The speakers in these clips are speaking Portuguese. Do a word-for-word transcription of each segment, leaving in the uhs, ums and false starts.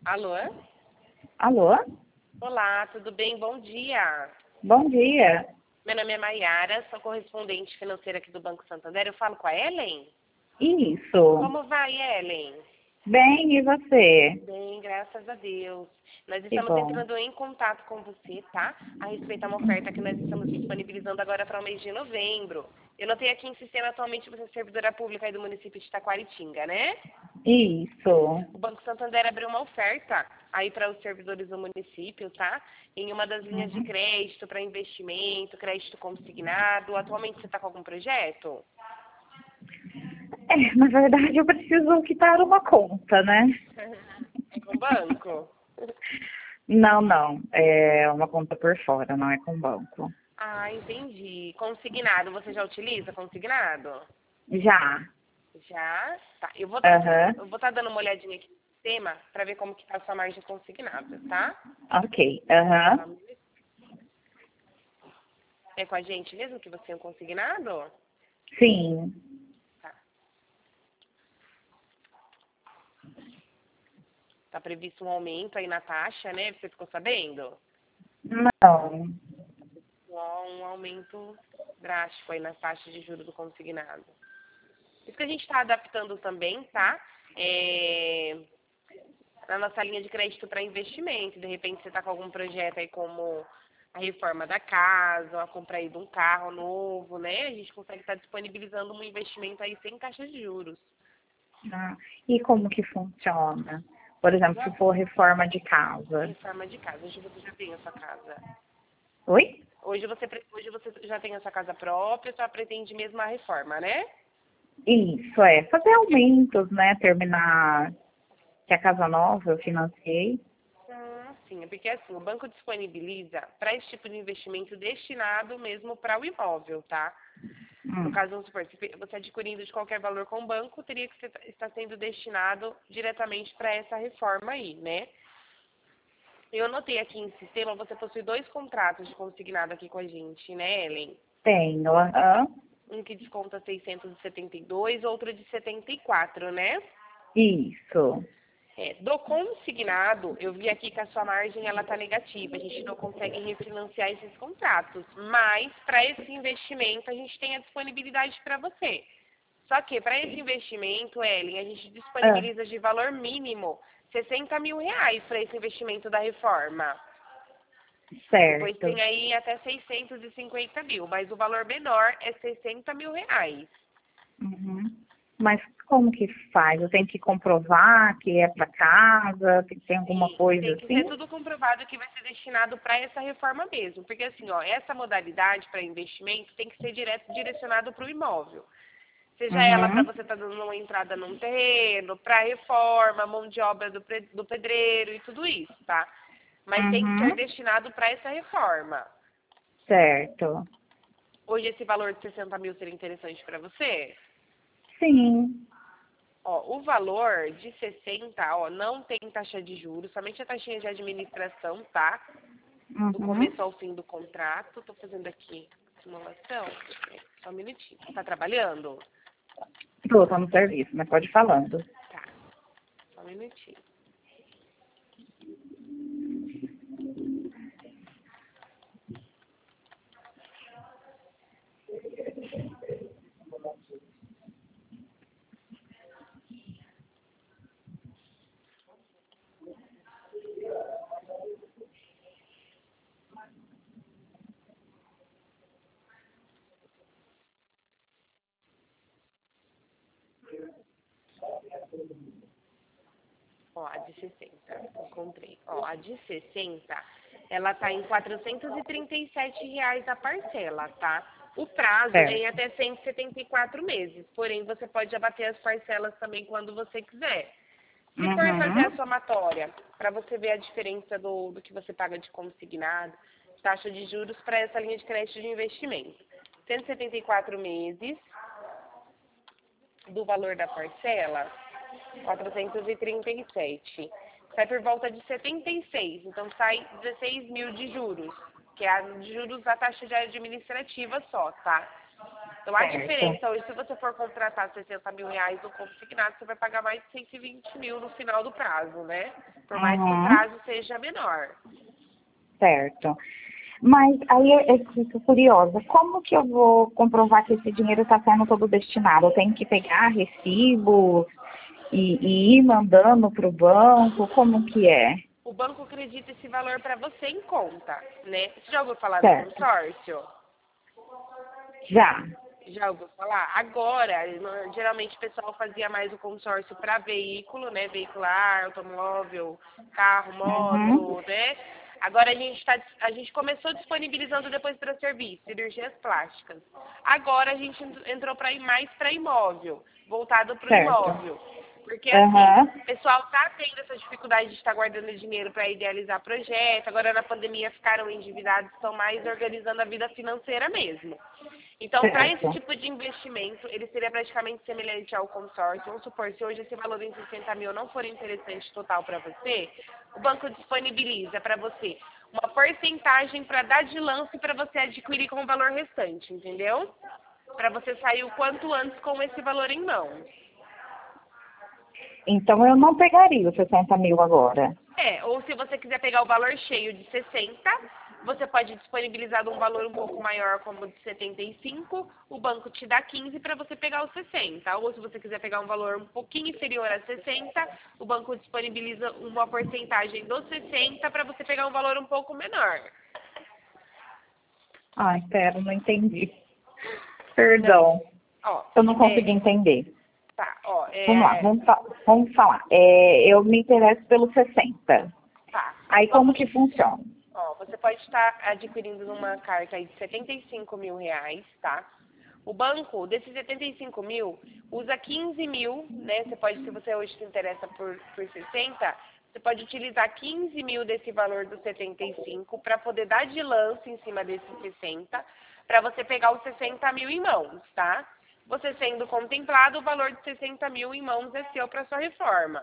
Alô? Alô? Olá, tudo bem? Bom dia. Bom dia. Meu nome é Maiara, sou correspondente financeira aqui do Banco Santander. Eu falo com a Ellen? Isso. Como vai, Ellen? Bem, e você? Bem, graças a Deus. Nós Que estamos bom. entrando em contato com você, tá? A respeito a uma oferta que nós estamos disponibilizando agora para o mês de novembro. Eu notei aqui em sistema atualmente você é servidora pública aí do município de Taquaritinga, né? Isso. O Banco Santander abriu uma oferta aí para os servidores do município, tá? Em uma das linhas de Uhum. crédito para investimento, crédito consignado. Atualmente você está com algum projeto? É, na verdade eu preciso quitar uma conta, né? É com banco? Não, não. É uma conta por fora, não é com banco. Ah, entendi. Consignado, você já utiliza consignado? Já. Já? Tá. Eu vou estar Aham. eu vou tá dando uma olhadinha aqui no sistema para ver como que tá a sua margem consignada, tá? Ok. Aham. Só um minuto. É com a gente mesmo que você tem um consignado? Sim. Tá. Tá previsto um aumento aí na taxa, né? Você ficou sabendo? Não. Um aumento drástico aí na taxa de juros do consignado. Isso que a gente está adaptando também, tá? É, na nossa linha de crédito para investimento. De repente você está com algum projeto aí como a reforma da casa, ou a compra aí de um carro novo, né? A gente consegue estar disponibilizando um investimento aí sem taxa de juros. Ah, e como que funciona? Por exemplo, se for reforma de casa. Reforma de casa. Hoje você já tem a sua casa. Oi? Hoje você, pre- hoje você já tem a sua casa própria, só pretende mesmo a reforma, né? Isso, é. Fazer aumentos, né? Terminar que a casa nova eu financiei. Ah, sim, é porque assim, o banco disponibiliza para esse tipo de investimento destinado mesmo para o imóvel, tá? No Hum. caso, vamos supor, se você adquirindo de qualquer valor com o banco, teria que ser- estar sendo destinado diretamente para essa reforma aí, né? Eu anotei aqui em sistema, você possui dois contratos de consignado aqui com a gente, né, Ellen? Tenho, aham. Um que desconta seiscentos e setenta e dois, outro de setenta e quatro, né? Isso. É, do consignado, eu vi aqui que a sua margem ela está negativa, a gente não consegue refinanciar esses contratos, mas para esse investimento a gente tem a disponibilidade para você. Só que para esse investimento, Ellen, a gente Ah, disponibiliza de valor mínimo sessenta mil reais para esse investimento da reforma. Depois certo. tem aí até seiscentos e cinquenta mil, mas o valor menor é sessenta mil reais. Uhum. Mas como que faz? Eu tenho que comprovar que é para casa, que tem alguma Sim, coisa tem que ser assim? tudo comprovado que vai ser destinado para essa reforma mesmo. Porque assim, ó, essa modalidade para investimento tem que ser direto direcionado para o imóvel. Seja ela para Uhum. você estar dando uma entrada num terreno, para reforma, mão de obra do, pre- do pedreiro e tudo isso, tá? Mas tem que ser Uhum. destinado para essa reforma. Certo. Hoje esse valor de sessenta mil seria interessante para você? Sim. Ó, o valor de sessenta, ó, não tem taxa de juros, somente a taxinha de administração, tá? Do Uhum. começo ao fim do contrato. Tô fazendo aqui a simulação. Só um minutinho. Tá trabalhando? Tô, tô no serviço, mas pode ir falando. Tá. Só um minutinho. Ó, a de sessenta. Encontrei. Ó, a de sessenta, ela tá em quatrocentos e trinta e sete reais a parcela, tá? O prazo é em Certo. até cento e setenta e quatro meses. Porém, você pode abater as parcelas também quando você quiser. Se for fazer a Uhum. somatória, para você ver a diferença do, do que você paga de consignado, taxa de juros para essa linha de crédito de investimento. cento e setenta e quatro meses do valor da parcela, quatrocentos e trinta e sete. Sai por volta de setenta e seis, então sai dezesseis mil de juros, que é a de juros da taxa de administrativa só, tá? Então, a Certo. diferença hoje, se você for contratar sessenta mil reais no consignado, você vai pagar mais de cento e vinte mil no final do prazo, né? Por mais que o Uhum. prazo seja menor. Certo. Mas aí eu, eu fico curiosa, como que eu vou comprovar que esse dinheiro está sendo todo destinado? Eu tenho que pegar recibo e, e ir mandando para o banco? Como que é? O banco acredita esse valor para você em conta, né? Você já ouviu falar do Certo. consórcio? Já. Já ouviu falar? Agora, no- geralmente o pessoal fazia mais o consórcio para veículo, né? Veicular, automóvel, carro, Uhum. moto, né? Agora a gente tá, a gente começou disponibilizando depois para serviço, cirurgias plásticas. Agora a gente entrou para ir mais para imóvel, voltado para o Certo. imóvel. Porque assim, Aham. o pessoal tá tendo essa dificuldade de estar guardando dinheiro para idealizar projeto. Agora na pandemia ficaram endividados, estão mais organizando a vida financeira mesmo. Então, para esse Certo. tipo de investimento, ele seria praticamente semelhante ao consórcio. Vamos supor, se hoje esse valor em sessenta mil não for interessante total para você, o banco disponibiliza para você uma porcentagem para dar de lance para você adquirir com o valor restante, entendeu? Para você sair o quanto antes com esse valor em mãos. Então eu não pegaria os sessenta mil agora. É, ou se você quiser pegar o valor cheio de sessenta, você pode disponibilizar de um valor um pouco maior, como de setenta e cinco, o banco te dá quinze para você pegar os sessenta. Ou se você quiser pegar um valor um pouquinho inferior a sessenta, o banco disponibiliza uma porcentagem dos sessenta para você pegar um valor um pouco menor. Ai, pera, não entendi. Não, Perdão, ó, eu não consegui é, entender. tá, ó, Vamos lá, é, vamos, fa- vamos falar. É, eu me interesso pelo sessenta. tá, Aí como vamos. que funciona? Ó, você pode estar adquirindo numa carta aí de setenta e cinco mil reais, tá? O banco, desses setenta e cinco mil, usa quinze mil, né? Você pode, se você hoje se interessa por, por sessenta, você pode utilizar quinze mil desse valor dos setenta e cinco para poder dar de lance em cima desses sessenta, para você pegar os sessenta mil em mãos, tá? Você sendo contemplado, o valor de sessenta mil em mãos é seu para sua reforma.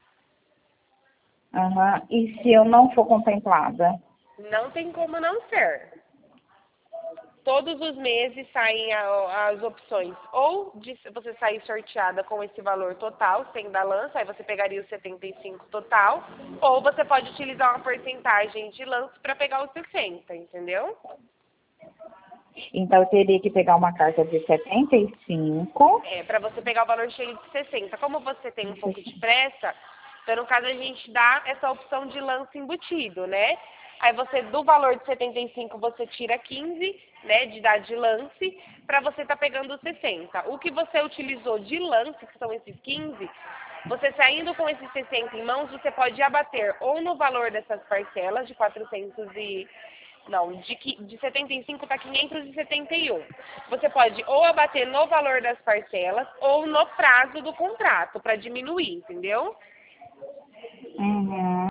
Aham. E se eu não for contemplada? Não tem como não ser. Todos os meses saem a- as opções, ou de você sair sorteada com esse valor total, sem dar lança, aí você pegaria os setenta e cinco total, ou você pode utilizar uma porcentagem de lance para pegar os sessenta, entendeu? Então eu teria que pegar uma carta de setenta e cinco. É, para você pegar o valor cheio de sessenta. Como você tem um pouco de pressa, então no caso a gente dá essa opção de lance embutido, né? Aí você, do valor de setenta e cinco, você tira quinze, né, de dar de lance, para você estar pegando os sessenta. O que você utilizou de lance, que são esses quinze, você saindo com esses sessenta em mãos, você pode abater ou no valor dessas parcelas de quatrocentos e... Não, de, qui- de setenta e cinco para quinhentos e setenta e um. Você pode ou abater no valor das parcelas ou no prazo do contrato, para diminuir, entendeu? Uhum.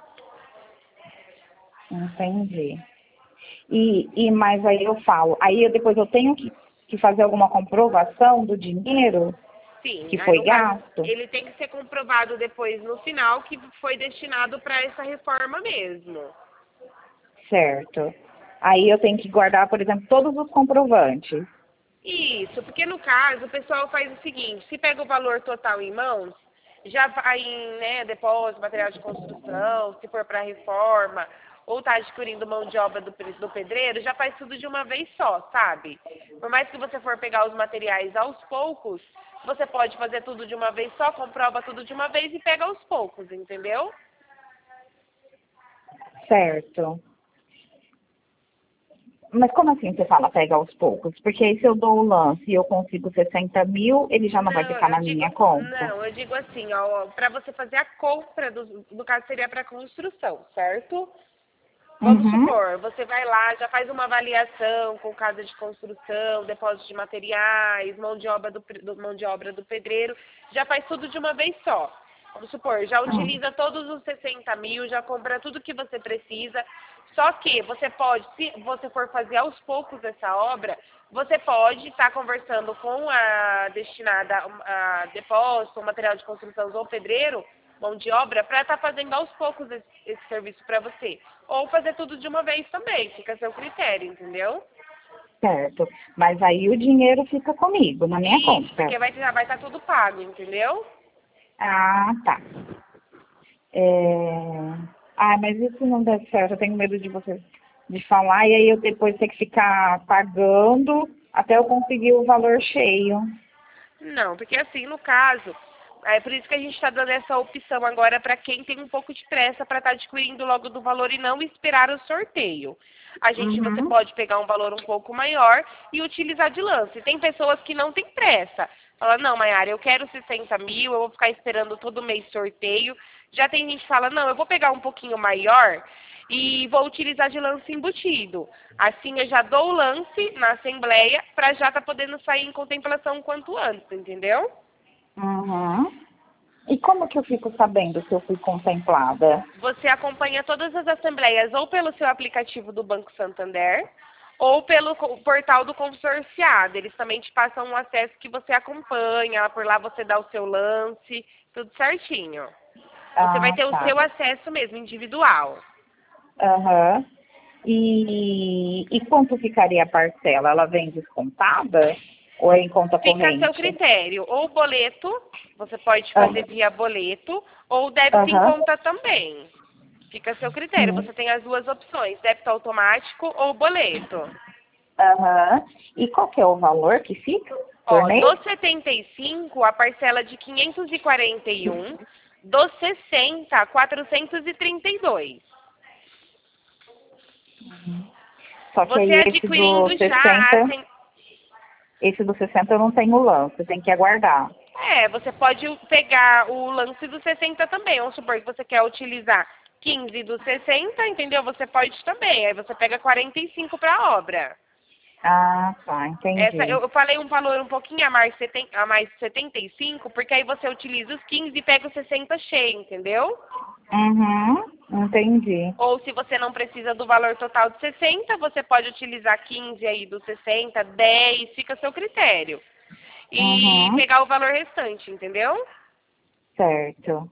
Entendi. E, e mas aí eu falo, aí eu, depois eu tenho que, que fazer alguma comprovação do dinheiro Sim, que aí foi no caso, gasto? ele tem que ser comprovado depois no final que foi destinado para essa reforma mesmo. Certo. Aí eu tenho que guardar, por exemplo, todos os comprovantes. Isso, porque no caso o pessoal faz o seguinte, se pega o valor total em mãos, já vai em, né, depósito, material de construção, se for para reforma, ou está adquirindo mão de obra do, pre- do pedreiro, já faz tudo de uma vez só, sabe? Por mais que você for pegar os materiais aos poucos, você pode fazer tudo de uma vez só, comprova tudo de uma vez e pega aos poucos, entendeu? Certo. Mas como assim você fala pega aos poucos? Porque aí se eu dou o lance e eu consigo sessenta mil, ele já não vai Não, ficar eu na digo, minha conta? não, eu digo assim, ó, para você fazer a compra, do, no caso seria para construção, certo? Vamos Uhum. supor, você vai lá, já faz uma avaliação com casa de construção, depósito de materiais, mão de obra do, pre- do- mão de obra do pedreiro, já faz tudo de uma vez só. Vamos supor, já Hum. utiliza todos os sessenta mil, já compra tudo que você precisa. Só que você pode, se você for fazer aos poucos essa obra, você pode estar conversando com a destinada a depósito, material de construção ou pedreiro, mão de obra, para estar fazendo aos poucos esse, esse serviço para você. Ou fazer tudo de uma vez também, fica a seu critério, entendeu? Certo. Mas aí o dinheiro fica comigo, na minha Isso, conta. porque vai, já vai estar tudo pago, entendeu? Ah, tá. É... Ah, mas isso não dá certo. Eu tenho medo de você de falar e aí eu depois ter que ficar pagando até eu conseguir o valor cheio. Não, porque assim, no caso, é por isso que a gente está dando essa opção agora para quem tem um pouco de pressa para estar adquirindo logo do valor e não esperar o sorteio. A gente, você Uhum. pode pegar um valor um pouco maior e utilizar de lance. Tem pessoas que não têm pressa. Fala, não, Mayara, eu quero sessenta mil, eu vou ficar esperando todo mês sorteio. Já tem gente que fala, não, eu vou pegar um pouquinho maior e vou utilizar de lance embutido. Assim eu já dou o lance na assembleia para já estar podendo sair em contemplação o quanto antes, entendeu? Uhum. E como que eu fico sabendo se eu fui contemplada? Você acompanha todas as assembleias ou pelo seu aplicativo do Banco Santander ou pelo co- portal do consorciado. Eles também te passam um acesso que você acompanha, por lá você dá o seu lance, tudo certinho. Você vai Ah, ter o tá. seu acesso mesmo, individual. Aham. E, e quanto ficaria a parcela? Ela vem descontada ou é em conta Fica a seu corrente? critério. Ou boleto, você pode Ah, fazer via boleto, ou débito em Aham. conta também. Fica a seu critério. Sim. Você tem as duas opções, débito automático ou boleto. Aham. E qual que é o valor que fica por Ó, mês? dos setenta e cinco, a parcela de quinhentos e quarenta e um, dos sessenta, quatrocentos e trinta e dois. Só que Você aí esse do adquirindo já, sessenta, assim, esse do sessenta eu não tenho lance, tem que aguardar. é, você pode pegar o lance do sessenta também. Vamos supor que você quer utilizar quinze do sessenta, entendeu? Você pode também. Aí você pega quarenta e cinco para a obra. Ah, tá, Essa, entendi. eu, eu falei um valor um pouquinho a mais, seten- a mais setenta e cinco, porque aí você utiliza os quinze e pega os sessenta cheio, entendeu? Uhum, entendi. Ou se você não precisa do valor total de sessenta, você pode utilizar quinze aí do sessenta, dez, fica a seu critério. E Uhum, pegar o valor restante, entendeu? certo.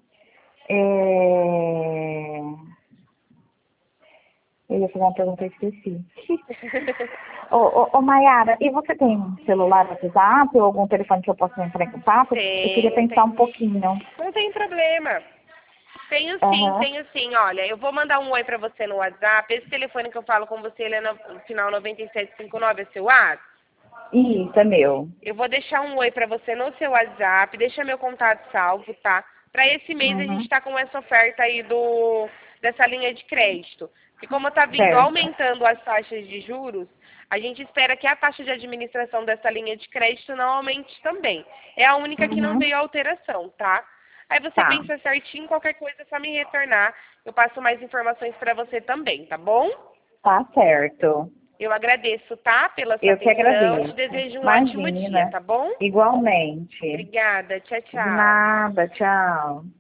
É... Eu ia fazer uma pergunta e esqueci. Ô, ô, ô Mayara, e você tem celular, WhatsApp ou algum telefone que eu possa entrar em contato? Eu queria Tenho, pensar tem. um pouquinho. Não tem problema. Tenho sim, Aham. tenho sim. Olha, eu vou mandar um oi pra você no WhatsApp. Esse telefone que eu falo com você, ele é no no final noventa e sete cinquenta e nove, é seu WhatsApp? Isso, é meu. Eu vou deixar um oi pra você no seu WhatsApp, deixa meu contato salvo, tá? Pra esse mês a gente Uhum. tá com essa oferta aí do dessa linha de crédito. E como tá vindo Certo. aumentando as taxas de juros, a gente espera que a taxa de administração dessa linha de crédito não aumente também. É a única que não Uhum. veio alteração, tá? Aí você Tá, pensa certinho, qualquer coisa é só me retornar. Eu passo mais informações pra você também, tá bom? tá certo. Eu agradeço, tá? Pela sua Eu que atenção. Te agradeço. desejo um ótimo dia, Imagina. tá bom? Igualmente. Obrigada. Tchau, De tchau. nada, tchau.